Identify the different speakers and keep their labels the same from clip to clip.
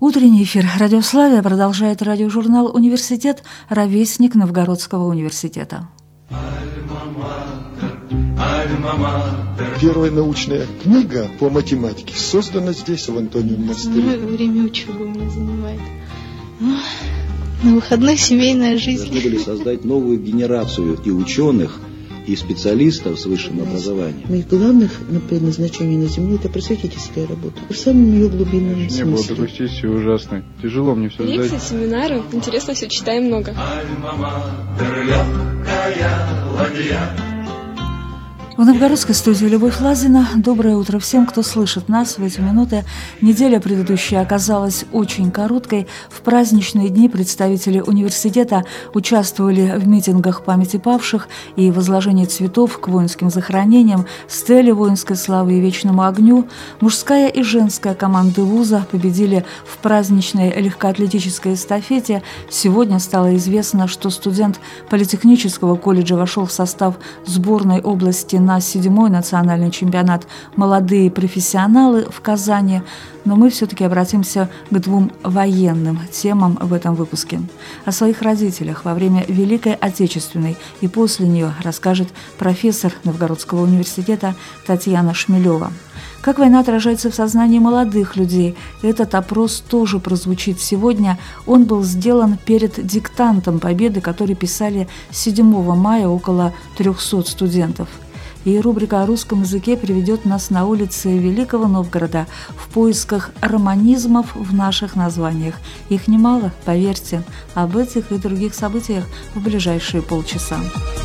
Speaker 1: Утренний эфир «Радиославия» продолжает радиожурнал «Университет», ровесник Новгородского университета.
Speaker 2: Первая научная книга по математике создана здесь, в Антониевом монастыре.
Speaker 3: Время учебы меня занимает. На выходных семейная жизнь.
Speaker 4: Должны были создать новую генерацию и ученых, и специалистов с высшим образованием.
Speaker 5: Моих главных предназначений на Земле – это просветительская работа. В самом ее глубинном смысле.
Speaker 6: Не было такой сессии ужасной. Тяжело мне все сдать.
Speaker 7: Лекции, семинары. Интересно все, читаем много.
Speaker 1: В новгородской студии Любовь Лазина. Доброе утро всем, кто слышит нас в эти минуты. Неделя предыдущая оказалась очень короткой. В праздничные дни представители университета участвовали в митингах памяти павших и возложении цветов к воинским захоронениям, стеле воинской славы и вечному огню. Мужская и женская команды вуза победили в праздничной легкоатлетической эстафете. Сегодня стало известно, что студент политехнического колледжа вошел в состав сборной области на 7-й национальный чемпионат «Молодые профессионалы» в Казани. Но мы все-таки обратимся к двум военным темам в этом выпуске. О своих родителях во время Великой Отечественной и после нее расскажет профессор Новгородского университета Татьяна Шмелева. Как война отражается в сознании молодых людей? Этот опрос тоже прозвучит сегодня. Он был сделан перед диктантом Победы, который писали 7 мая около 300 студентов. И рубрика о русском языке приведет нас на улицы Великого Новгорода в поисках романизмов в наших названиях. Их немало, поверьте. Об этих и других событиях в ближайшие полчаса.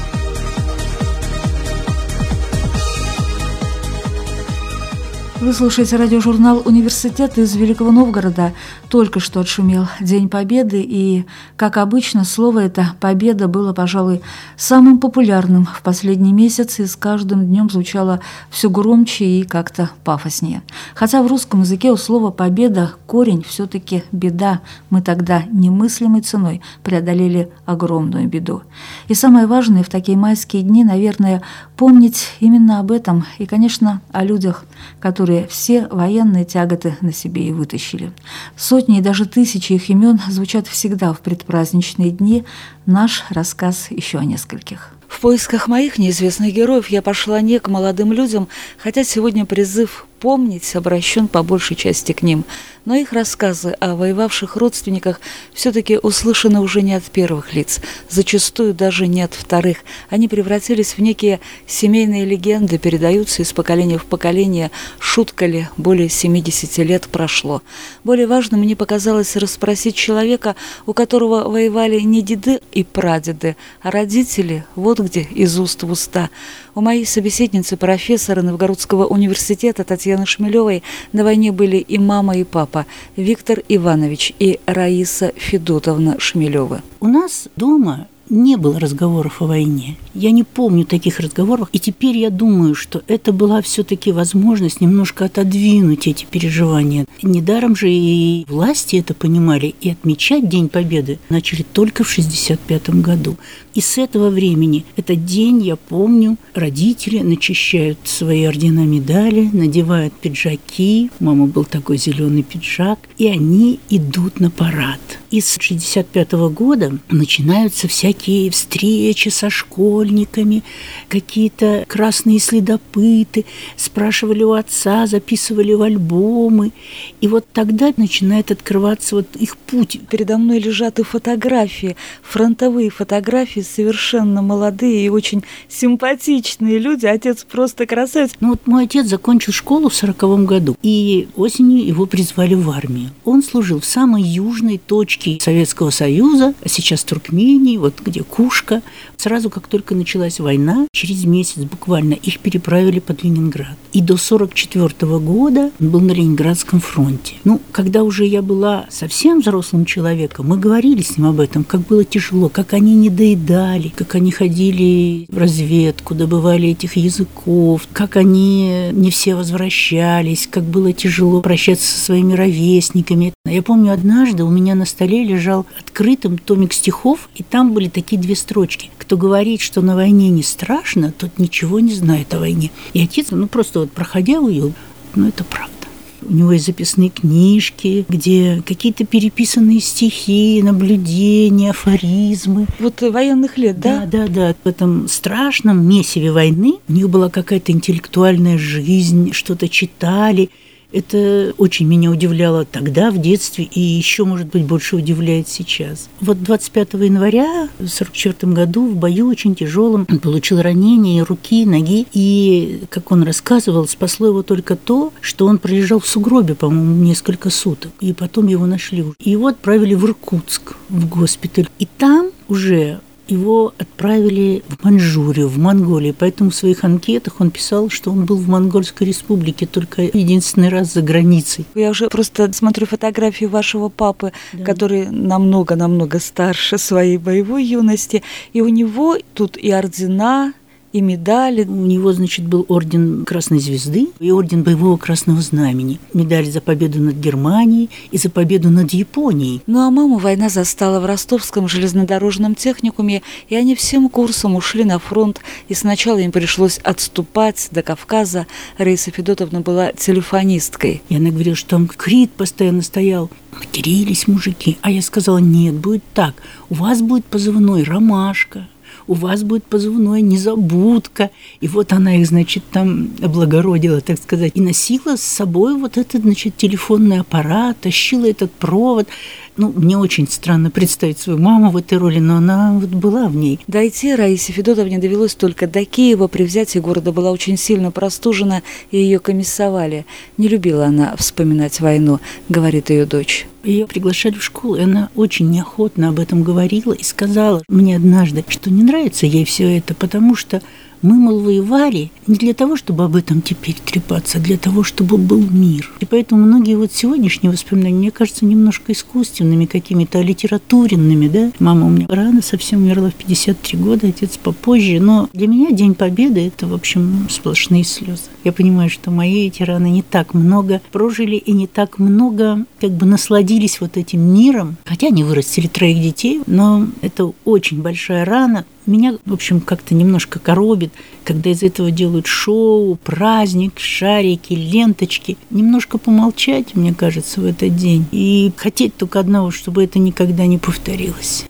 Speaker 1: Вы слушаете радиожурнал «Университет» из Великого Новгорода. Только что отшумел День Победы, и, как обычно, слово это «победа» было, пожалуй, самым популярным в последний месяц, и с каждым днем звучало все громче и как-то пафоснее. Хотя в русском языке у слова «победа» корень все-таки «беда». Мы тогда немыслимой ценой преодолели огромную беду. И самое важное в такие майские дни, наверное, помнить именно об этом и, конечно, о людях, которые все военные тяготы на себе и вытащили. Сотни и даже тысячи их имен звучат всегда в предпраздничные дни. Наш рассказ еще о нескольких. В поисках моих неизвестных героев я пошла не к молодым людям, хотя сегодня призыв помнить обращен по большей части к ним. Но их рассказы о воевавших родственниках все-таки услышаны уже не от первых лиц, зачастую даже не от вторых. Они превратились в некие семейные легенды, передаются из поколения в поколение. Шутка ли, более 70 лет прошло. Более важным мне показалось расспросить человека, у которого воевали не деды и прадеды, а родители, вот где из уст в уста. У моей собеседницы, профессора Новгородского университета Татьяны Шмелевой, на войне были и мама, и папа, Виктор Иванович и Раиса Федотовна Шмелевы.
Speaker 5: У нас дома не было разговоров о войне. Я не помню таких разговоров. И теперь я думаю, что это была все-таки возможность немножко отодвинуть эти переживания. Недаром же и власти это понимали. И отмечать День Победы начали только в 1965 году. И с этого времени этот день, я помню, родители начищают свои ордена, медали, надевают пиджаки. У мамы был такой зеленый пиджак. И они идут на парад. И с 1965 года начинаются всякие встречи со школьниками, какие-то красные следопыты, спрашивали у отца, записывали в альбомы. И вот тогда начинает открываться вот их путь.
Speaker 1: Передо мной лежат и фотографии, фронтовые фотографии, совершенно молодые и очень симпатичные люди. Отец просто красавец.
Speaker 5: Ну вот мой отец закончил школу в 1940 году, и осенью его призвали в армию. Он служил в самой южной точке Советского Союза, а сейчас Туркмении, вот где Кушка. Сразу, как только началась война, через месяц буквально их переправили под Ленинград. И до 1944 года он был на Ленинградском фронте. Ну, когда уже я была совсем взрослым человеком, мы говорили с ним об этом, как было тяжело, как они не доедали, как они ходили в разведку, добывали этих языков, как они не все возвращались, как было тяжело прощаться со своими ровесниками. Я помню, однажды у меня на столе лежал открытым томик стихов, и там были такие 2 строчки. Кто говорит, что на войне не страшно, тот ничего не знает о войне. И отец, просто вот проходя, увидел, это правда. У него есть записные книжки, где какие-то переписанные стихи, наблюдения, афоризмы.
Speaker 1: Вот военных лет, да?
Speaker 5: Да. В этом страшном месиве войны у них была какая-то интеллектуальная жизнь, что-то читали. Это очень меня удивляло тогда, в детстве, и еще, может быть, больше удивляет сейчас. Вот 25 января в 1944 году в бою очень тяжелом он получил ранение руки, ноги, и, как он рассказывал, спасло его только то, что он пролежал в сугробе, по-моему, несколько суток, и потом его нашли. И его отправили в Иркутск, в госпиталь. И там уже его отправили в Маньчжурию, в Монголию. Поэтому в своих анкетах он писал, что он был в Монгольской республике только единственный раз за границей.
Speaker 1: Я уже просто смотрю фотографии вашего папы, да, который намного старше своей боевой юности. И у него тут и ордена, и медали.
Speaker 5: У него, значит, был орден Красной Звезды и орден Боевого Красного Знамени. Медаль за победу над Германией и за победу над Японией.
Speaker 1: Ну а маму война застала в Ростовском железнодорожном техникуме, и они всем курсом ушли на фронт. И сначала им пришлось отступать до Кавказа. Раиса Федотовна была телефонисткой.
Speaker 5: И она говорила, что там крик постоянно стоял. Матерились мужики. А я сказала, нет, будет так. У вас будет позывной «Ромашка». У вас будет позывной «Незабудка». И вот она их, значит, там облагородила, так сказать, и носила с собой вот этот, значит, телефонный аппарат, тащила этот провод. Ну, мне очень странно представить свою маму в этой роли, но она вот была в ней.
Speaker 1: Дойти Раисе Федотовне довелось только до Киева. При взятии города была очень сильно простужена, и ее комиссовали. Не любила она вспоминать войну, говорит ее дочь.
Speaker 5: Ее приглашали в школу, и она очень неохотно об этом говорила и сказала мне однажды, что не нравится ей все это, потому что мы, мол, воевали не для того, чтобы об этом теперь трепаться, а для того, чтобы был мир. И поэтому многие вот сегодняшние воспоминания, мне кажется, немножко искусственными, какими-то литературными, да. Мама у меня рано совсем умерла в 53 года, отец попозже. Но для меня День Победы – это, в общем, сплошные слезы. Я понимаю, что мои ветераны не так много прожили и не так много как бы насладились вот этим миром. Хотя они вырастили 3 детей, но это очень большая рана. Меня, в общем, как-то немножко коробит, когда из этого делают шоу, праздник, шарики, ленточки. Немножко помолчать, мне кажется, в этот день. И хотеть только одного, чтобы это никогда не повторилось.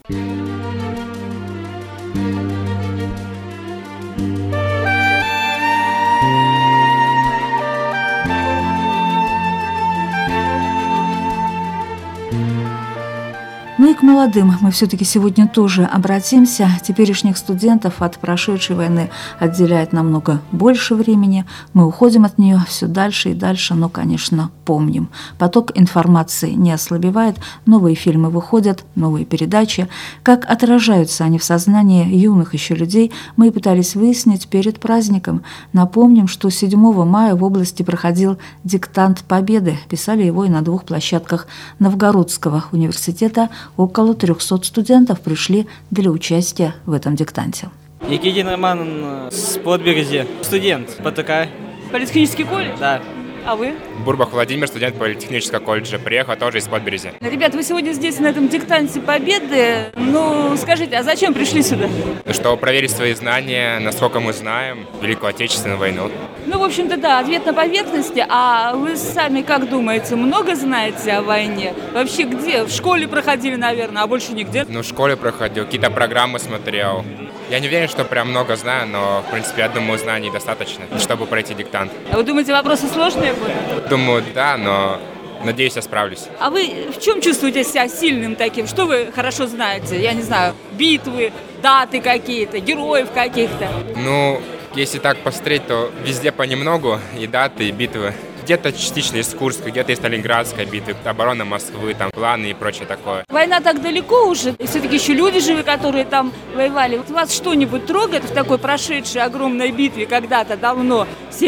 Speaker 1: Ну и к молодым мы все-таки сегодня тоже обратимся. Теперешних студентов от прошедшей войны отделяет намного больше времени. Мы уходим от нее все дальше и дальше, но, конечно, помним. Поток информации не ослабевает, новые фильмы выходят, новые передачи. Как отражаются они в сознании юных еще людей, мы и пытались выяснить перед праздником. Напомним, что 7 мая в области проходил диктант Победы. Писали его и на 2 площадках Новгородского университета. Около 300 студентов пришли для участия в этом диктанте.
Speaker 8: Никитин Роман с Подберезья, студент ПТК.
Speaker 9: Политехнический колледж?
Speaker 8: Да.
Speaker 9: А вы?
Speaker 10: Бурбах Владимир, студент Политехнического колледжа. Приехал тоже из Подберезья.
Speaker 9: Ребят, вы сегодня здесь на этом диктанте Победы. Ну, скажите, а зачем пришли сюда?
Speaker 10: Чтобы проверить свои знания, насколько мы знаем Великую Отечественную войну.
Speaker 9: Ну, в общем-то, да, ответ на поверхности. А вы сами как думаете, много знаете о войне? Вообще где? В школе проходили, наверное, а больше нигде?
Speaker 10: Ну, в школе проходил, какие-то программы смотрел. Я не уверен, что прям много знаю, но, в принципе, я думаю, знаний достаточно, чтобы пройти диктант.
Speaker 9: А вы думаете, вопросы сложные будут?
Speaker 10: Думаю, да, но надеюсь, я справлюсь.
Speaker 9: А вы в чем чувствуете себя сильным таким? Что вы хорошо знаете? Я не знаю, битвы, даты какие-то, героев каких-то?
Speaker 10: Ну, если так посмотреть, то везде понемногу и даты, и битвы. Где-то частично из Курска, где-то из Сталинградской битвы, оборона Москвы, там планы и прочее такое.
Speaker 9: Война так далеко уже, и все-таки еще люди живы, которые там воевали. Вот вас что-нибудь трогает в такой прошедшей огромной битве когда-то давно,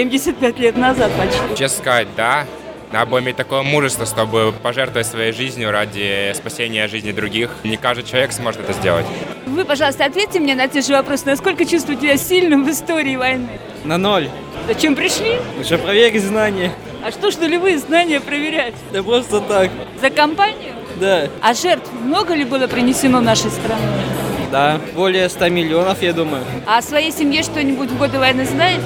Speaker 9: 75 лет назад почти?
Speaker 10: Честно сказать, да. Надо было иметь такое мужество, чтобы пожертвовать своей жизнью ради спасения жизни других. Не каждый человек сможет это сделать.
Speaker 9: Вы, пожалуйста, ответьте мне на те же вопросы. Насколько чувствуете себя сильным в истории войны?
Speaker 8: На 0.
Speaker 9: Зачем пришли?
Speaker 8: Чтобы проверить знания.
Speaker 9: А что ж нулевые знания проверять?
Speaker 8: Да просто так.
Speaker 9: За компанию?
Speaker 8: Да.
Speaker 9: А жертв много ли было принесено нашей стране?
Speaker 8: Да, более 100 миллионов, я думаю.
Speaker 9: А о своей семье что-нибудь в годы войны знаете?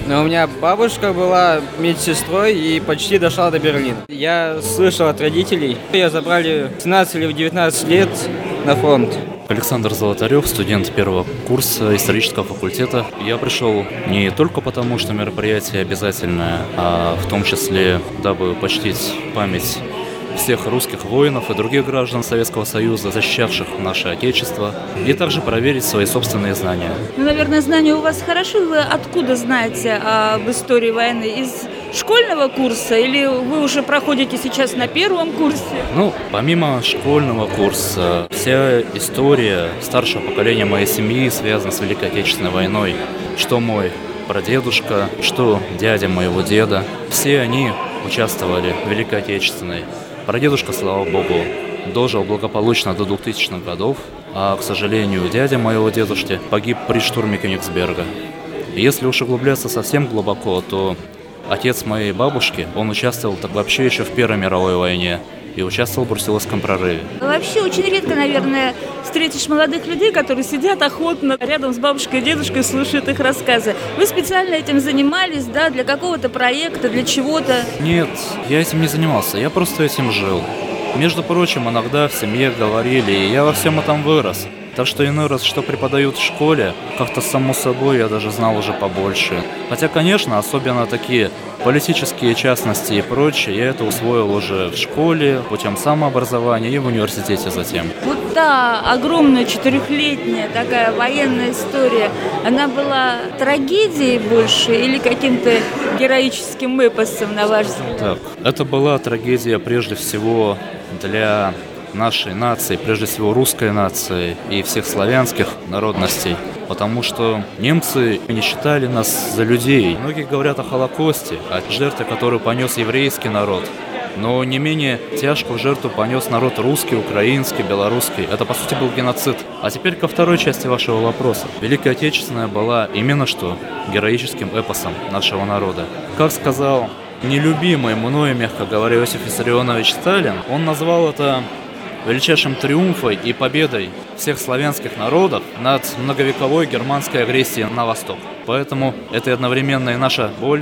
Speaker 8: Но у меня бабушка была медсестрой и почти дошла до Берлина. Я слышал от родителей, ее забрали в 17 или в 19 лет на фронт.
Speaker 11: Александр Золотарев, студент первого курса исторического факультета. Я пришел не только потому, что мероприятие обязательное, а в том числе, дабы почтить память всех русских воинов и других граждан Советского Союза, защищавших наше Отечество, и также проверить свои собственные знания.
Speaker 9: Ну, наверное, знания у вас хороши. Вы откуда знаете об истории войны? Из школьного курса или вы уже проходите сейчас на первом курсе?
Speaker 11: Ну, помимо школьного курса, вся история старшего поколения моей семьи связана с Великой Отечественной войной. Что мой прадедушка, что дядя моего деда. Все они участвовали в Великой Отечественной. Прадедушка, слава богу, дожил благополучно до 2000-х годов, а, к сожалению, дядя моего дедушки погиб при штурме Кёнигсберга. И если уж углубляться совсем глубоко, то отец моей бабушки, он участвовал так вообще еще в Первой мировой войне и участвовал в Брусиловском прорыве.
Speaker 9: Вообще очень редко, наверное, встретишь молодых людей, которые сидят охотно рядом с бабушкой и дедушкой, слушают их рассказы. Вы специально этим занимались, да, для какого-то проекта, для чего-то?
Speaker 11: Нет, я этим не занимался, я просто этим жил. Между прочим, иногда в семье говорили, и я во всем этом вырос. Так что иной раз, что преподают в школе, как-то само собой я даже знал уже побольше. Хотя, конечно, особенно такие политические частности и прочее, я это усвоил уже в школе, путем самообразования и в университете затем.
Speaker 9: Вот та огромная 4-летняя такая военная история, она была трагедией больше или каким-то героическим эпосом, на ваш взгляд?
Speaker 11: Так, это была трагедия прежде всего для нашей нации, прежде всего русской нации и всех славянских народностей, потому что немцы не считали нас за людей. Многие говорят о Холокосте, о жертве, которую понес еврейский народ, но не менее тяжкую жертву понес народ русский, украинский, белорусский. Это, по сути, был геноцид. А теперь ко второй части вашего вопроса. Великая Отечественная была именно что героическим эпосом нашего народа. Как сказал нелюбимый мною, мягко говоря, Иосиф Виссарионович Сталин, он назвал это величайшим триумфом и победой всех славянских народов над многовековой германской агрессией на восток. Поэтому это одновременно и наша боль,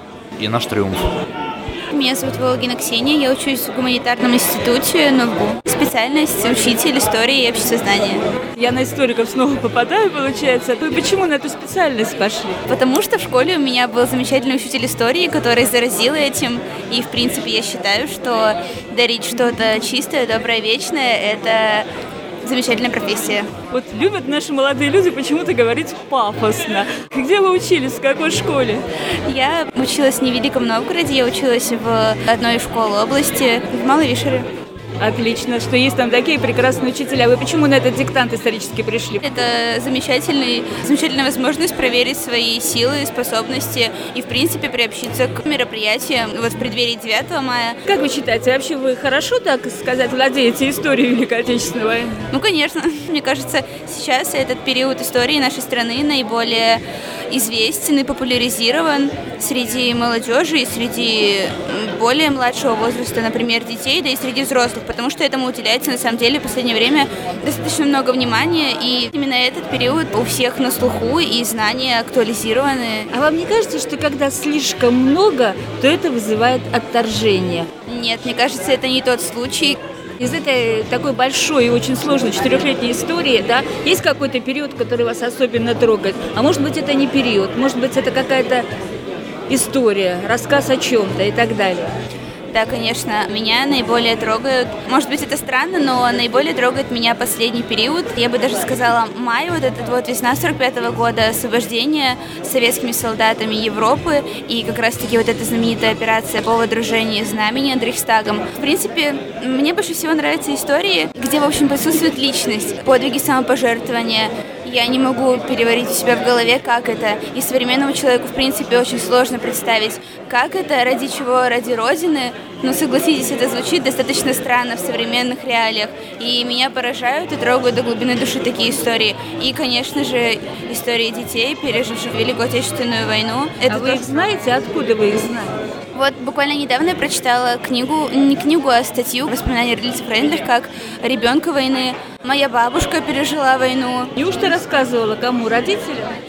Speaker 11: и наш триумф.
Speaker 12: Меня зовут Волгина Ксения, я учусь в гуманитарном институте НУВГУ. Специальность учитель истории и обществознания.
Speaker 9: Я на историков снова попадаю, получается. Вы почему на эту специальность пошли?
Speaker 12: Потому что в школе у меня был замечательный учитель истории, который заразил этим. И, в принципе, я считаю, что дарить что-то чистое, доброе, вечное – это замечательная профессия.
Speaker 9: Вот любят наши молодые люди почему-то говорить пафосно. Где вы учились, в какой школе?
Speaker 12: Я училась в Великом Новгороде, я училась в одной из школ области, в Малой Вишере.
Speaker 9: Отлично, что есть там такие прекрасные учителя. Вы почему на этот диктант исторически пришли?
Speaker 12: Это замечательная возможность проверить свои силы, способности и, в принципе, приобщиться к мероприятиям вот в преддверии 9 мая.
Speaker 9: Как вы считаете, вообще вы хорошо, так сказать, владеете историей Великой Отечественной войны?
Speaker 12: Ну, конечно. Мне кажется, сейчас этот период истории нашей страны наиболее известен и популяризирован среди молодежи и среди более младшего возраста, например, детей, да и среди взрослых, потому что этому уделяется, на самом деле, в последнее время достаточно много внимания, и именно этот период у всех на слуху, и знания актуализированы.
Speaker 9: А вам не кажется, что когда слишком много, то это вызывает отторжение?
Speaker 12: Нет, мне кажется, это не тот случай.
Speaker 9: Из этой такой большой и очень сложной 4-летней истории, да, есть какой-то период, который вас особенно трогает? А может быть, это не период, может быть, это какая-то история, рассказ о чем-то и так далее?
Speaker 12: Да, конечно, меня наиболее трогают, может быть, это странно, но наиболее трогает меня последний период. Я бы даже сказала май, вот этот вот весна 45-го года, освобождение советскими солдатами Европы и как раз-таки вот эта знаменитая операция по водружению знамени над Рейхстагом. В принципе, мне больше всего нравятся истории, где, в общем, присутствует личность, подвиги самопожертвования. Я не могу переварить у себя в голове, как это. И современному человеку, в принципе, очень сложно представить, как это, ради чего, ради Родины. Но, согласитесь, это звучит достаточно странно в современных реалиях. И меня поражают и трогают до глубины души такие истории. И, конечно же, истории детей, переживших Великую Отечественную войну.
Speaker 9: Это вы их знаете? Откуда вы их знаете?
Speaker 12: Вот буквально недавно я прочитала книгу, не книгу, а статью «Воспоминания Рильца Фрейндлих» как ребенка войны. Моя бабушка пережила войну.
Speaker 9: Неужто рассказывала кому? Родителям?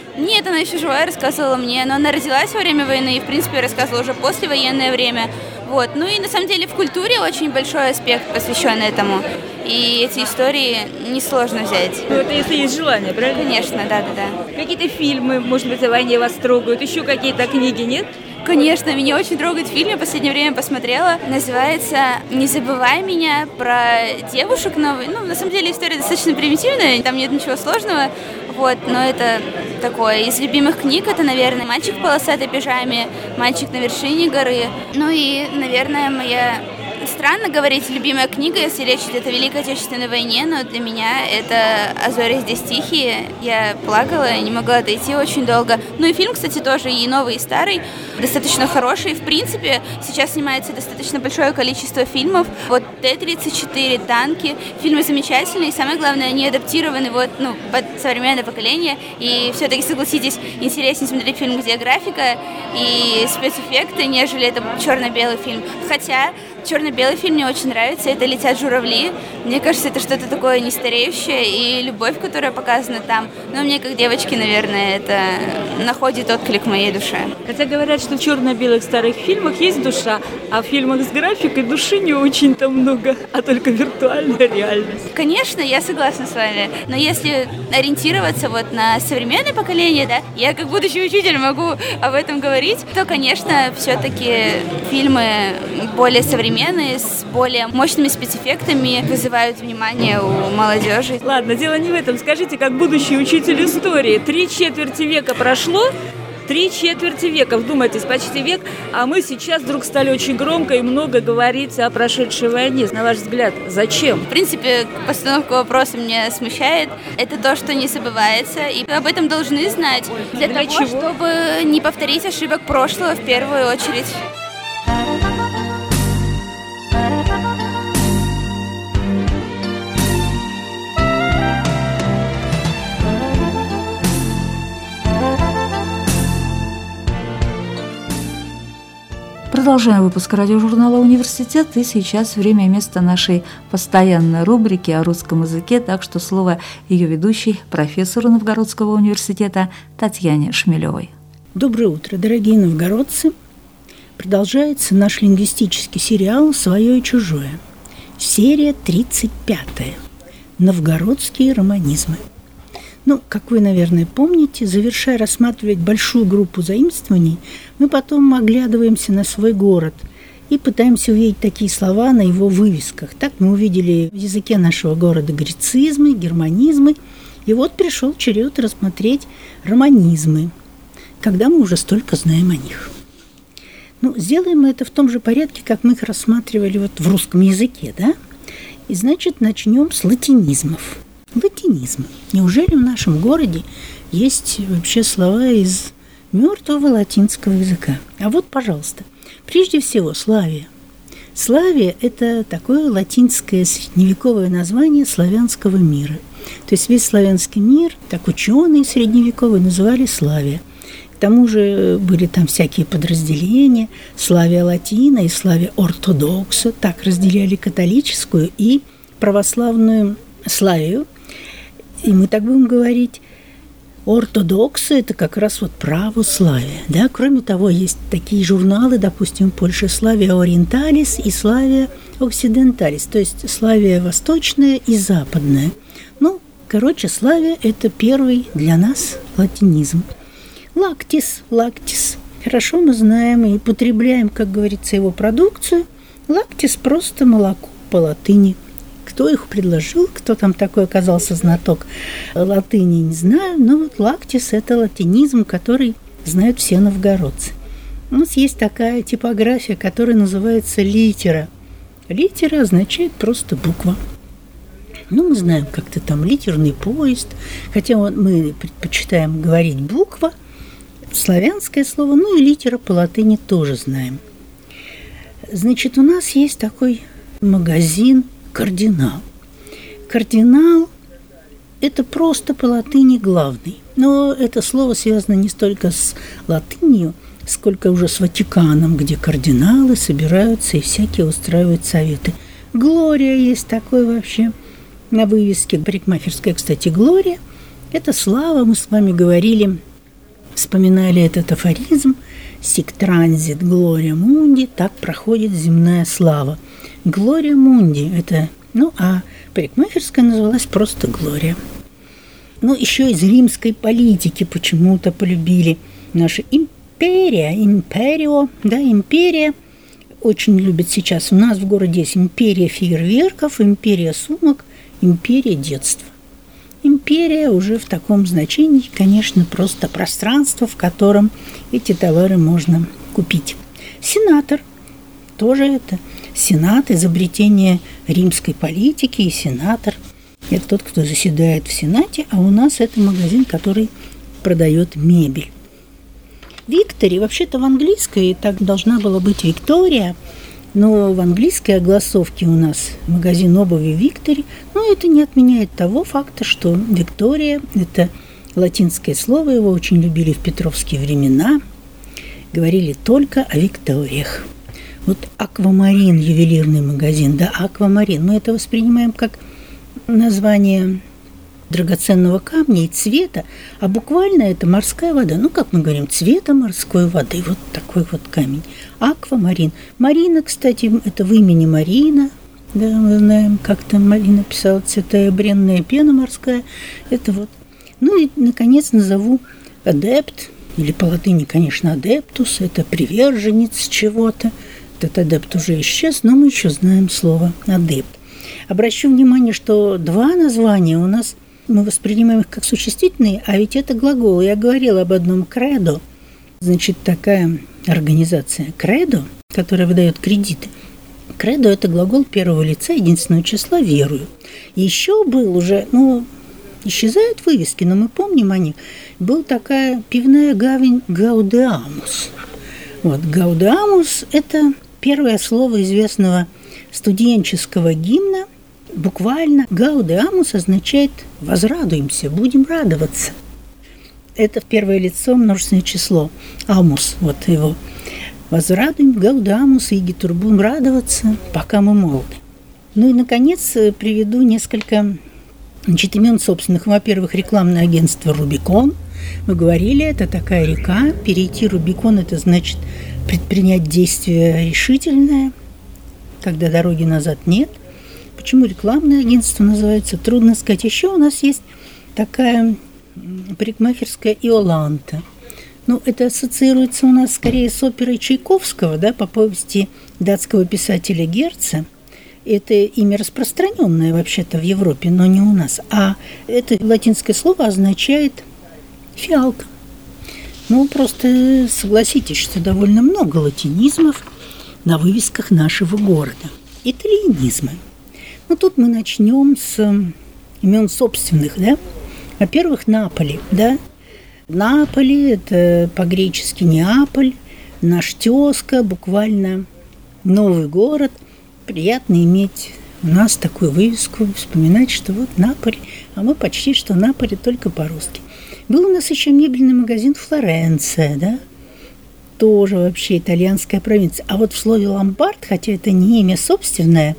Speaker 12: Нет, она еще живая, рассказывала мне, но она родилась во время войны и, в принципе, рассказывала уже послевоенное время. Вот. Ну и, на самом деле, в культуре очень большой аспект посвящен этому. И эти истории несложно взять.
Speaker 9: Ну, это если есть желание, правильно?
Speaker 12: Конечно, да.
Speaker 9: Какие-то фильмы, может быть, о войне вас трогают, еще какие-то книги, нет?
Speaker 12: Конечно, меня очень трогает фильм, я в последнее время посмотрела. Называется «Не забывай меня», про девушек новых. Ну, на самом деле, история достаточно примитивная, там нет ничего сложного. Вот, но это такое. Из любимых книг это, наверное, «Мальчик в полосатой пижаме», «Мальчик на вершине горы». Ну и, наверное, моя... Странно говорить любимая книга, если речь идет о Великой Отечественной войне, но для меня это «А зори здесь тихие». Я плакала, не могла дойти очень долго. Ну и фильм, кстати, тоже и новый, и старый, достаточно хороший. В принципе, сейчас снимается достаточно большое количество фильмов. Вот Т-34, «Танки». Фильмы замечательные, и самое главное, они адаптированы вот, под современное поколение. И все-таки, согласитесь, интереснее смотреть фильм, где графика и спецэффекты, нежели это черно-белый фильм. Хотя черно-белый фильм мне очень нравится, это «Летят журавли». Мне кажется, это что-то такое нестареющее, и любовь, которая показана там, мне как девочке, наверное, это находит отклик в моей душе.
Speaker 9: Хотя говорят, что в черно-белых старых фильмах есть душа, а в фильмах с графикой души не очень-то много, а только виртуальная реальность.
Speaker 12: Конечно, я согласна с вами, но если ориентироваться вот на современное поколение, да, я как будущий учитель могу об этом говорить, то, конечно, все-таки фильмы более современные, с более мощными спецэффектами вызывают внимание у молодежи.
Speaker 9: Ладно, дело не в этом. Скажите, как будущий учитель истории, 3/4 века прошло, 3/4 века, вдумайтесь, почти век, а мы сейчас вдруг стали очень громко и много говорить о прошедшей войне. На ваш взгляд, зачем?
Speaker 12: В принципе, постановка вопроса меня смущает. Это то, что не забывается, и об этом должны знать. Для того, чтобы не повторить ошибок прошлого в первую очередь.
Speaker 1: Продолжаем выпуск радиожурнала «Университет», и сейчас время и место нашей постоянной рубрики о русском языке, так что слово ее ведущей, профессору Новгородского университета Татьяне Шмелевой.
Speaker 5: Доброе утро, дорогие новгородцы! Продолжается наш лингвистический сериал «Свое и чужое». Серия 35. Новгородские романизмы. Как вы, наверное, помните, завершая рассматривать большую группу заимствований, мы потом оглядываемся на свой город и пытаемся увидеть такие слова на его вывесках. Так мы увидели в языке нашего города грецизмы, германизмы, и вот пришел черед рассмотреть романизмы, когда мы уже столько знаем о них. Сделаем мы это в том же порядке, как мы их рассматривали в русском языке, да? И, значит, начнем с латинизмов. Латинизмы. Неужели в нашем городе есть вообще слова из мертвого латинского языка? А вот, пожалуйста, прежде всего, Славия. Славия – это такое латинское средневековое название славянского мира. То есть весь славянский мир, так ученые средневековые называли Славия. К тому же были там всякие подразделения – Славия Латина и Славия Ортодокса. Так разделяли католическую и православную Славию. И мы так будем говорить, ортодоксы – это как раз православие. Да? Кроме того, есть такие журналы, допустим, в Польше «Славия Ориенталис» и «Славия Оксиденталис», то есть «Славия Восточная» и «Западная». Славия – это первый для нас латинизм. Лактис. Хорошо мы знаем и потребляем, как говорится, его продукцию. Лактис – просто молоко по латыни. Кто их предложил, кто там такой оказался знаток латыни, не знаю, но лактис – это латинизм, который знают все новгородцы. У нас есть такая типография, которая называется литера. Литера означает просто буква. Мы знаем как-то там литерный поезд, хотя мы предпочитаем говорить буква, славянское слово, и литера по латыни тоже знаем. Значит, у нас есть такой магазин «Кардинал». Кардинал – это просто по латыни главный. Но это слово связано не столько с латынью, сколько уже с Ватиканом, где кардиналы собираются и всякие устраивают советы. Глория есть такой вообще на вывеске. Парикмахерская, кстати, Глория. Это слава, мы с вами говорили вспоминали этот афоризм «Sic transit gloria mundi», так проходит земная слава. Глория мунди – это, а парикмахерская называлась просто Глория. Еще из римской политики почему-то полюбили наша империя, империя. Очень любят сейчас. У нас в городе есть империя фейерверков, империя сумок, империя детства. Империя уже в таком значении, конечно, просто пространство, в котором эти товары можно купить. Сенатор тоже это. Сенат – изобретение римской политики, и сенатор – это тот, кто заседает в Сенате, а у нас это магазин, который продает мебель. Виктори, вообще-то в английской так должна была быть Виктория, но в английской огласовке у нас магазин обуви Виктори, но это не отменяет того факта, что Виктория – это латинское слово, его очень любили в петровские времена, говорили только о Викториях. Аквамарин, ювелирный магазин, аквамарин, мы это воспринимаем как название драгоценного камня и цвета, а буквально это морская вода. Как мы говорим, цвета морской воды, вот такой вот камень. Аквамарин. Марина, кстати, это в имени Марина, да, мы знаем, как там Марина писала, цветая бренная пена морская, это вот. И, наконец, назову адепт, или по латыни, конечно, адептус, это приверженец чего-то. Этот адепт уже исчез, но мы еще знаем слово адепт. Обращу внимание, что два названия у нас, мы воспринимаем их как существительные, а ведь это глаголы. Я говорила об одном кредо. Значит, такая организация кредо, которая выдает кредиты. Кредо – это глагол первого лица единственного числа «верую». Еще был уже, исчезают вывески, но мы помним о них. Была такая пивная гавань Гаудеамус. Гаудеамус – это первое слово известного студенческого гимна. Буквально Гаудеамус означает «возрадуемся», «будем радоваться». Это в первое лицо множественное число. Амус, его. «Возрадуем Гаудеамус и будем радоваться, пока мы молоды». И, наконец, приведу несколько имен собственных. Во-первых, рекламное агентство «Рубикон». Мы говорили, это такая река. Перейти Рубикон – это значит предпринять действие решительное, когда дороги назад нет. Почему рекламное агентство называется, трудно сказать. Еще у нас есть такая парикмахерская Иоланта. Это ассоциируется у нас скорее с оперой Чайковского, по повести датского писателя Герца. Это имя распространенное вообще-то в Европе, но не у нас. А это латинское слово означает фиалка. Просто согласитесь, что довольно много латинизмов на вывесках нашего города. Итальянизмы. Тут мы начнем с имен собственных, Во-первых, Наполи, Наполи – это по-гречески Неаполь, наш тезка, буквально новый город. Приятно иметь у нас такую вывеску, вспоминать, что Наполи, а мы почти что Наполи, только по-русски. Был у нас еще мебельный магазин Флоренция, тоже вообще итальянская провинция. А в слове ломбард, хотя это не имя собственное,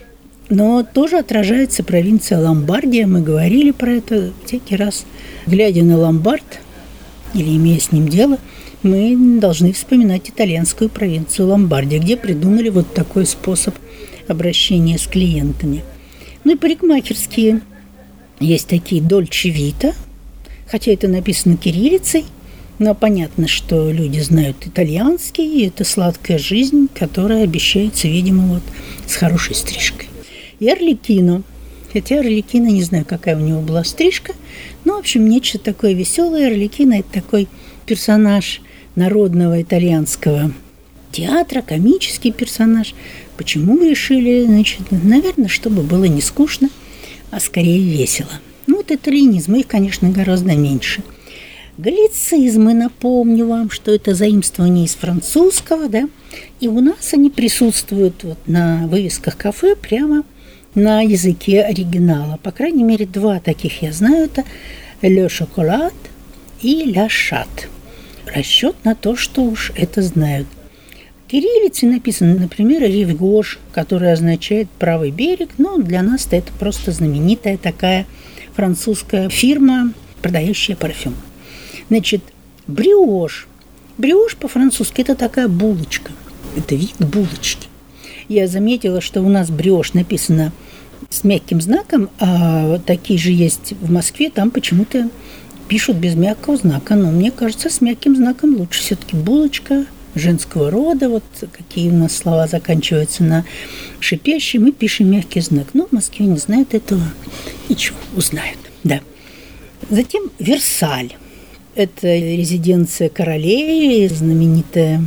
Speaker 5: но тоже отражается провинция Ломбардия. Мы говорили про это всякий раз. Глядя на ломбард или имея с ним дело, мы должны вспоминать итальянскую провинцию Ломбардия, где придумали такой способ обращения с клиентами. И парикмахерские есть такие Дольче Вита, хотя это написано кириллицей, но понятно, что люди знают итальянский, и это сладкая жизнь, которая обещается, видимо, с хорошей стрижкой. И Орликино. Хотя Орликино, не знаю, какая у него была стрижка, но, в общем, нечто такое веселое. Орликино – это такой персонаж народного итальянского театра, комический персонаж. Почему решили? Наверное, чтобы было не скучно, а скорее весело. Итальянизмы, их, конечно, гораздо меньше. Галлицизмы, напомню вам, что это заимствование из французского, и у нас они присутствуют на вывесках кафе прямо на языке оригинала. По крайней мере, два таких я знаю. Это «Le Chocolat» и «La Chat». Расчет на то, что уж это знают. Кириллицей написано, например, «Rive Gauche», который означает «правый берег», но для нас это просто знаменитая такая французская фирма, продающая парфюм. Брioche. Брioche по-французски – это такая булочка. Это вид булочки. Я заметила, что у нас брioche написано с мягким знаком, а такие же есть в Москве, там почему-то пишут без мягкого знака. Но мне кажется, с мягким знаком лучше. Все-таки булочка женского рода, вот какие у нас слова заканчиваются на шипящий, мы пишем мягкий знак. Но в Москве не знают этого. Ничего, узнают. Да. Затем Версаль. Это резиденция королей, знаменитая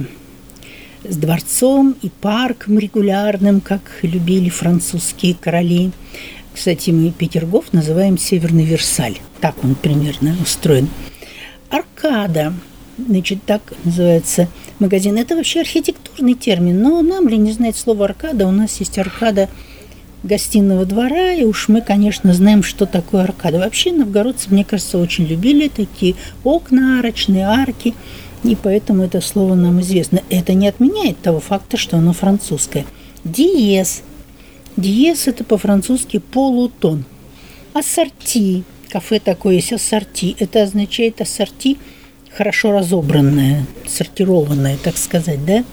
Speaker 5: с дворцом и парком регулярным, как любили французские короли. Кстати, мы Петергоф называем Северный Версаль. Так он примерно устроен. Аркада. Значит, так называется магазин. Это вообще архитектурный термин, но нам ли не знать слово аркада? У нас есть аркада гостиного двора, и уж мы, конечно, знаем, что такое аркада. Вообще новгородцы, мне кажется, очень любили такие окна арочные, арки, и поэтому это слово нам известно. Это не отменяет того факта, что оно французское. Диез. Диез – это по-французски полутон. Ассорти. Кафе такое есть, ассорти. Это означает ассорти хорошо разобранное, сортированное, так сказать, да?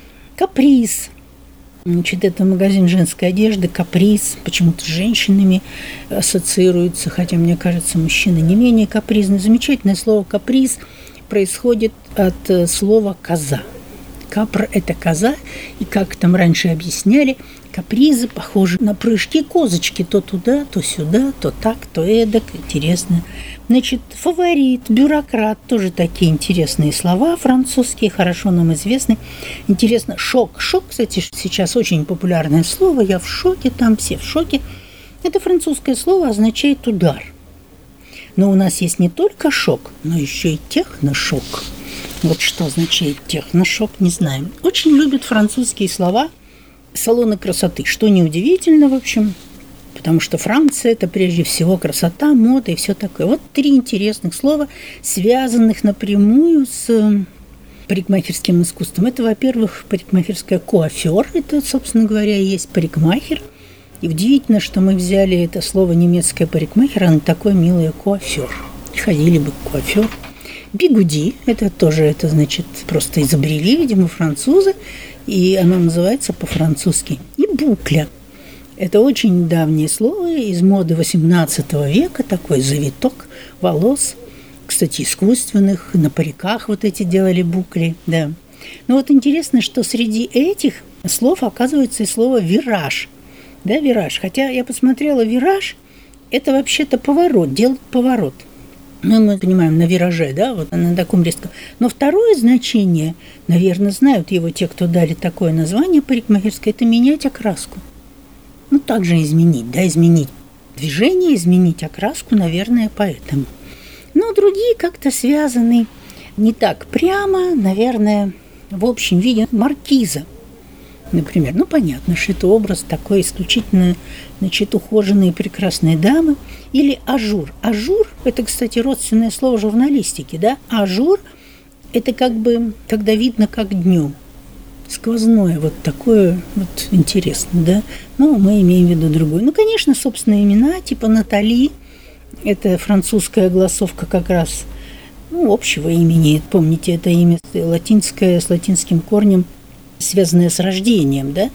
Speaker 5: Каприз. Значит, это магазин женской одежды, каприз, почему-то с женщинами ассоциируется, хотя, мне кажется, мужчины не менее капризны. Замечательное слово «каприз» происходит от слова «коза». Капр – это коза, и, как там раньше объясняли, капризы похожи на прыжки козочки, то туда, то сюда, то так, то эдак. Интересно. Значит, фаворит, бюрократ, тоже такие интересные слова французские, хорошо нам известны. Интересно, шок. Шок, кстати, сейчас очень популярное слово. Я в шоке, там все в шоке. Это французское слово означает удар. Но у нас есть не только шок, но еще и техношок. Вот что означает техношок, не знаем. Очень любят французские слова салоны красоты, что неудивительно, в общем, потому что Франция – это прежде всего красота, мода и все такое. Вот 3 интересных слова, связанных напрямую с парикмахерским искусством. Это, во-первых, парикмахерская куафер, это, собственно говоря, и есть парикмахер. И удивительно, что мы взяли это слово немецкое парикмахер, а на такое милое куафер. Ходили бы к куафер. Бигуди – это тоже, это значит, просто изобрели, видимо, французы, и оно называется по-французски. И букля – это очень давнее слово из моды XVIII века, такой завиток волос, кстати, искусственных, на париках вот эти делали букли, да. Но вот интересно, что среди этих слов оказывается и слово «вираж», да, вираж. Хотя я посмотрела, вираж – это вообще-то поворот, делать поворот. Ну, мы понимаем, на вираже, да, вот на таком резком. Но второе значение, наверное, знают его те, кто дали такое название парикмахерское, это менять окраску. Ну, также изменить, да, изменить движение, изменить окраску, наверное, поэтому. Но другие как-то связаны не так прямо, наверное, в общем виде маркиза. Например, ну, понятно, что это образ такой исключительно, значит, ухоженные прекрасные дамы. Или ажур. Ажур – это, кстати, родственное слово журналистики, да? Ажур – это как бы, когда видно, как днем. Сквозное, вот такое вот интересно, да? Но мы имеем в виду другое. Ну, конечно, собственные имена, типа Натали – это французская огласовка как раз, ну, общего имени. Помните, это имя латинское, с латинским корнем, связанное с рождением, да?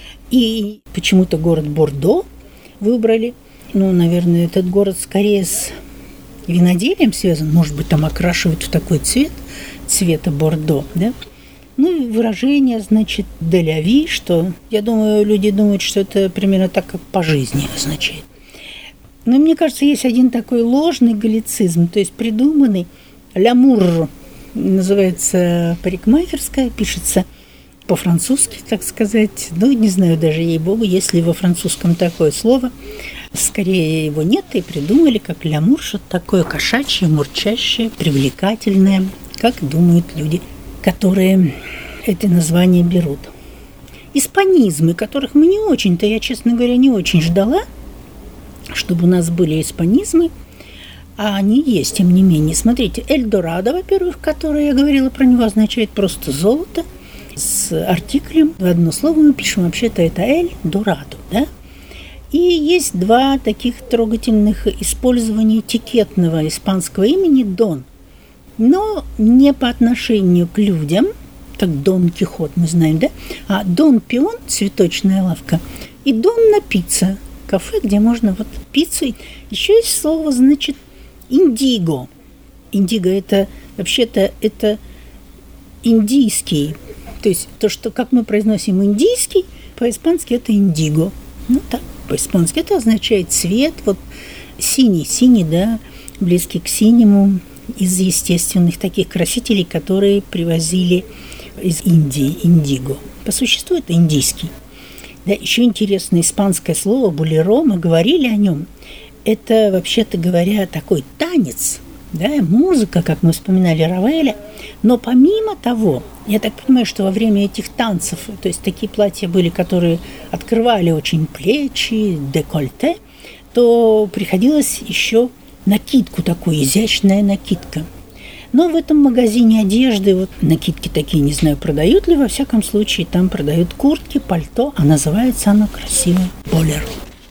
Speaker 5: И почему-то город Бордо выбрали. Ну, наверное, этот город скорее с виноделием связан. Может быть, там окрашивают в такой цвет, цвета Бордо, да? Ну, и выражение, значит, «de la vie», что, я думаю, люди думают, что это примерно так, как по жизни означает. Но мне кажется, есть один такой ложный галлицизм, то есть придуманный. «L'amour» называется парикмахерская, пишется по-французски, так сказать. Ну, не знаю даже, ей-богу, есть ли во французском такое слово. Скорее его нет, и придумали как «l'amour», что-то такое кошачье, мурчащее, привлекательное, как думают люди, которые это название берут. Испанизмы, которых мы не очень-то, я, честно говоря, не очень ждала, чтобы у нас были испанизмы, а они есть, тем не менее. Смотрите, «эльдорадо», во-первых, которое я говорила про него, означает просто «золото», с артиклем. В одно слово мы пишем, вообще-то это «эль-дорадо», да? И есть 2 таких трогательных использования этикетного испанского имени «дон». но не по отношению к людям, как Дон Кихот, мы знаем, да? А Дон Пион, цветочная лавка, и Донна пицца, кафе, где можно вот пиццу. Еще есть слово, значит, индиго. Индиго это вообще-то это индийский. То есть то, что как мы произносим индийский, по-испански это индиго. Ну так, по-испански это означает цвет, вот синий, да, близкий к синему, из естественных таких красителей, которые привозили из Индии, индиго. По существу это индийский. Да, еще интересное испанское слово «болеро», мы говорили о нем. Это, вообще-то говоря, такой танец, да, музыка, как мы вспоминали Равеля. Но помимо того, я так понимаю, что во время этих танцев, то есть такие платья были, которые открывали очень плечи, декольте, то приходилось еще накидку такую, изящная накидка. Но в этом магазине одежды вот накидки такие, не знаю, продают ли, во всяком случае, там продают куртки, пальто, а называется оно красиво «болеро».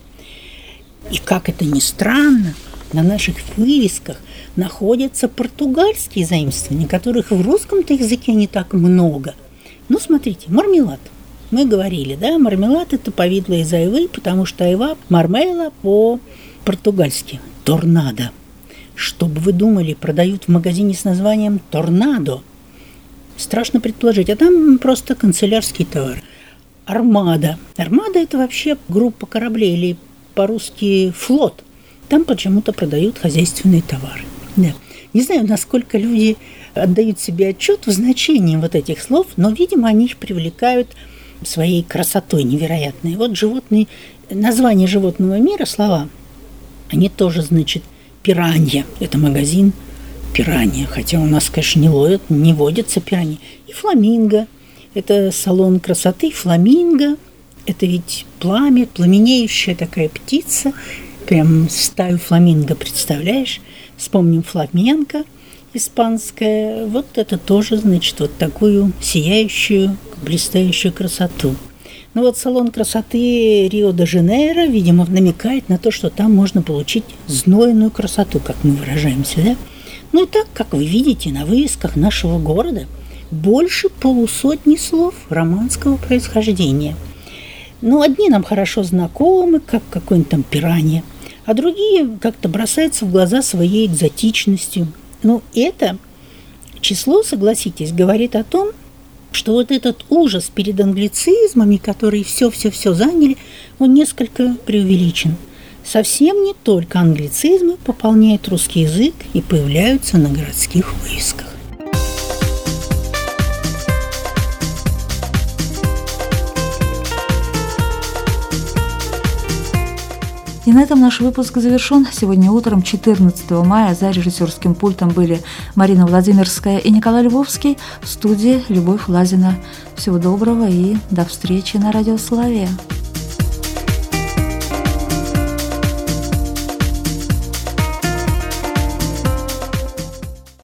Speaker 5: И как это ни странно, на наших вывесках находятся португальские заимствования, которых в русском-то языке не так много. Ну, смотрите, мармелад. Мы говорили, да, мармелад – это повидло из айвы, потому что айва – мармела по-португальски – торнадо. Что бы вы думали, продают в магазине с названием «Торнадо». Страшно предположить, а там просто канцелярский товар. Армада. Армада – это вообще группа кораблей, или по-русски флот. Там почему-то продают хозяйственные товары. Да. Не знаю, насколько люди отдают себе отчет в значении вот этих слов, но, видимо, они их привлекают своей красотой невероятной. Вот животные, название животного мира, слова, они тоже, значит, пиранья. Это магазин пиранья. Хотя у нас, конечно, не ловят, не водятся пираньи. И фламинго. Это салон красоты. Фламинго. Это ведь пламя, пламенеющая такая птица. Прям стаю фламинго, представляешь? Вспомним фламенко испанское. Вот это тоже, значит, вот такую сияющую, блистающую красоту. Ну вот салон красоты Рио-де-Жанейро, видимо, намекает на то, что там можно получить знойную красоту, как мы выражаемся, да? Ну и так, как вы видите, на вывесках нашего города больше 500 слов романского происхождения. Ну, одни нам хорошо знакомы, как какой-нибудь там пиранья, а другие как-то бросаются в глаза своей экзотичностью. Ну, это число, согласитесь, говорит о том, что вот этот ужас перед англицизмами, которые все заняли, он несколько преувеличен. Совсем не только англицизмы пополняют русский язык и появляются на городских вывесках.
Speaker 1: И на этом наш выпуск завершен. Сегодня утром, 14 мая, за режиссерским пультом были Марина Владимирская и Николай Львовский. В студии Любовь Лазина. Всего доброго и до встречи на Радио Славия.